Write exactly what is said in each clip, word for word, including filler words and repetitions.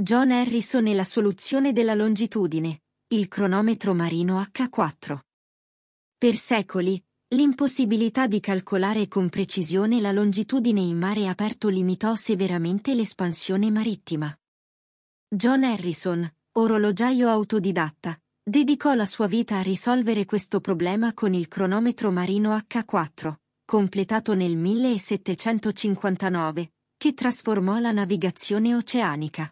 John Harrison e la soluzione della longitudine, il cronometro marino acca quattro. Per secoli, l'impossibilità di calcolare con precisione la longitudine in mare aperto limitò severamente l'espansione marittima. John Harrison, orologiaio autodidatta, dedicò la sua vita a risolvere questo problema con il cronometro marino acca quattro, completato nel millesettecentocinquantanove, che trasformò la navigazione oceanica.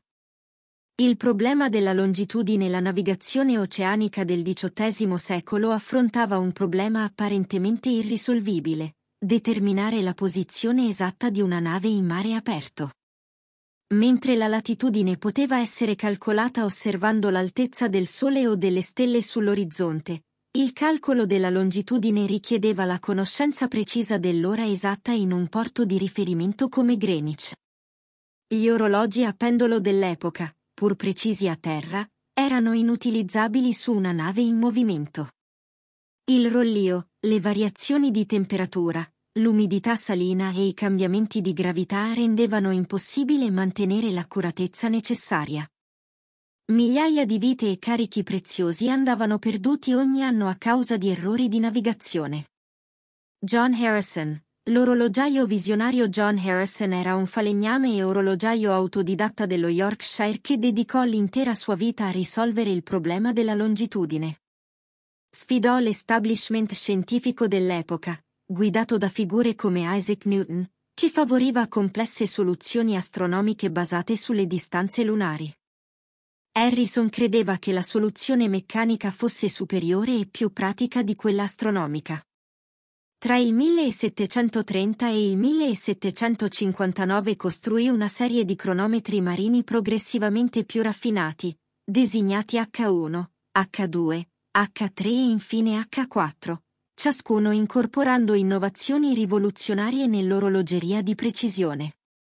Il problema della longitudine. La navigazione oceanica del diciottesimo secolo affrontava un problema apparentemente irrisolvibile: determinare la posizione esatta di una nave in mare aperto. Mentre la latitudine poteva essere calcolata osservando l'altezza del Sole o delle stelle sull'orizzonte, il calcolo della longitudine richiedeva la conoscenza precisa dell'ora esatta in un porto di riferimento come Greenwich. Gli orologi a pendolo dell'epoca, pur precisi a terra, erano inutilizzabili su una nave in movimento. Il rollio, le variazioni di temperatura, l'umidità salina e i cambiamenti di gravità rendevano impossibile mantenere l'accuratezza necessaria. Migliaia di vite e carichi preziosi andavano perduti ogni anno a causa di errori di navigazione. John Harrison, l'orologiaio visionario John Harrison era un falegname e orologiaio autodidatta dello Yorkshire che dedicò l'intera sua vita a risolvere il problema della longitudine. Sfidò l'establishment scientifico dell'epoca, guidato da figure come Isaac Newton, che favoriva complesse soluzioni astronomiche basate sulle distanze lunari. Harrison credeva che la soluzione meccanica fosse superiore e più pratica di quella astronomica. Tra il millesettecentotrenta e il millesettecentocinquantanove costruì una serie di cronometri marini progressivamente più raffinati, designati acca uno, acca due, acca tre e infine acca quattro, ciascuno incorporando innovazioni rivoluzionarie nell'orologeria di precisione.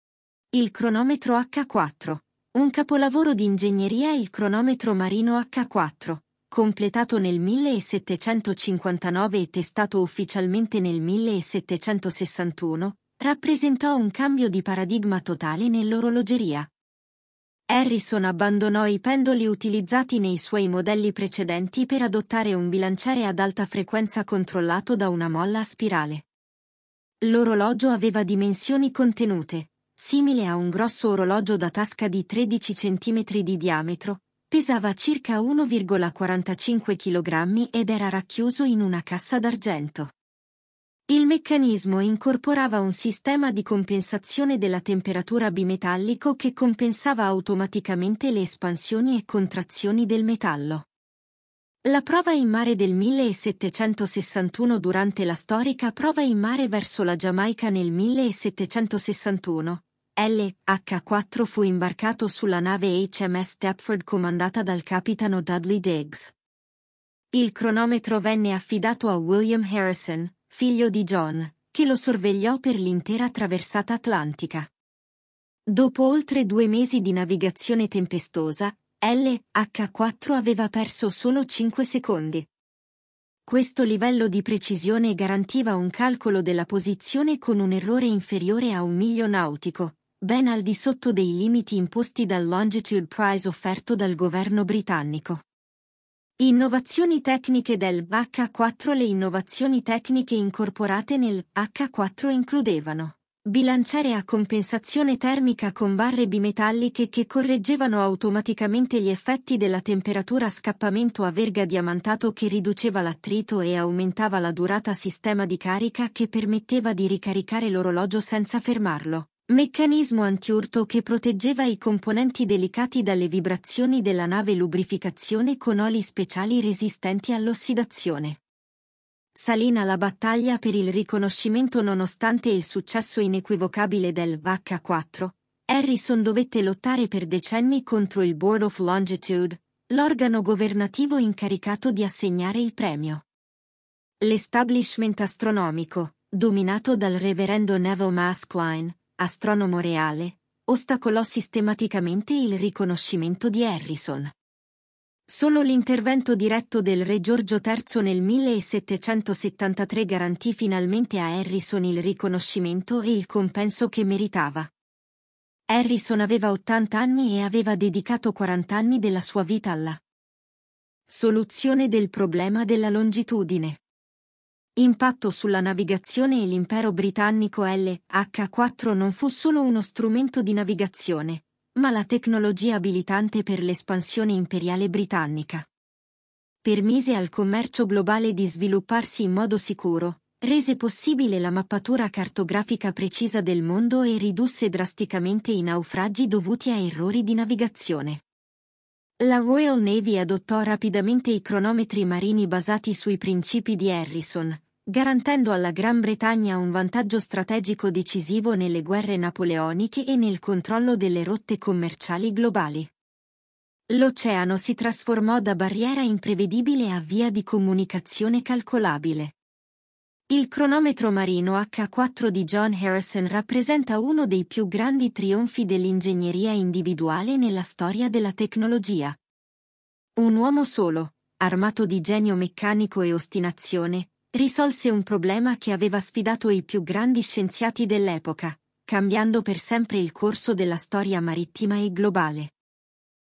Il cronometro acca quattro, un capolavoro di ingegneria. Il cronometro marino acca quattro, completato nel millesettecentocinquantanove e testato ufficialmente nel millesettecentosessantuno, rappresentò un cambio di paradigma totale nell'orologeria. Harrison abbandonò i pendoli utilizzati nei suoi modelli precedenti per adottare un bilanciere ad alta frequenza controllato da una molla a spirale. L'orologio aveva dimensioni contenute, simile a un grosso orologio da tasca di tredici centimetri di diametro, pesava circa uno virgola quarantacinque chilogrammi ed era racchiuso in una cassa d'argento. Il meccanismo incorporava un sistema di compensazione della temperatura bimetallico che compensava automaticamente le espansioni e contrazioni del metallo. La prova in mare del millesettecentosessantuno. Durante la storica prova in mare verso la Giamaica nel millesettecentosessantuno, L H quattro fu imbarcato sulla nave H M S Stepford comandata dal capitano Dudley Diggs. Il cronometro venne affidato a William Harrison, figlio di John, che lo sorvegliò per l'intera traversata atlantica. Dopo oltre due mesi di navigazione tempestosa, L H quattro aveva perso solo cinque secondi. Questo livello di precisione garantiva un calcolo della posizione con un errore inferiore a un miglio nautico, ben al di sotto dei limiti imposti dal Longitude Prize offerto dal governo britannico. Innovazioni tecniche del acca quattro. Le innovazioni tecniche incorporate nel acca quattro includevano bilanciere a compensazione termica con barre bimetalliche che correggevano automaticamente gli effetti della temperatura, scappamento a verga diamantato che riduceva l'attrito e aumentava la durata, sistema di carica che permetteva di ricaricare l'orologio senza fermarlo, meccanismo antiurto che proteggeva i componenti delicati dalle vibrazioni della nave, lubrificazione con oli speciali resistenti all'ossidazione. Salina la battaglia per il riconoscimento. Nonostante il successo inequivocabile del acca quattro, Harrison dovette lottare per decenni contro il Board of Longitude, l'organo governativo incaricato di assegnare il premio. L'establishment astronomico, dominato dal reverendo Neville Maskelyne, astronomo reale, ostacolò sistematicamente il riconoscimento di Harrison. Solo l'intervento diretto del re Giorgio terzo nel millesettecentosettantatré garantì finalmente a Harrison il riconoscimento e il compenso che meritava. Harrison aveva ottanta anni e aveva dedicato quaranta anni della sua vita alla soluzione del problema della longitudine. Impatto sulla navigazione e l'impero britannico. L H quattro non fu solo uno strumento di navigazione, ma la tecnologia abilitante per l'espansione imperiale britannica. Permise al commercio globale di svilupparsi in modo sicuro, rese possibile la mappatura cartografica precisa del mondo e ridusse drasticamente i naufragi dovuti a errori di navigazione. La Royal Navy adottò rapidamente i cronometri marini basati sui principi di Harrison, garantendo alla Gran Bretagna un vantaggio strategico decisivo nelle guerre napoleoniche e nel controllo delle rotte commerciali globali. L'oceano si trasformò da barriera imprevedibile a via di comunicazione calcolabile. Il cronometro marino H quattro di John Harrison rappresenta uno dei più grandi trionfi dell'ingegneria individuale nella storia della tecnologia. Un uomo solo, armato di genio meccanico e ostinazione, risolse un problema che aveva sfidato i più grandi scienziati dell'epoca, cambiando per sempre il corso della storia marittima e globale.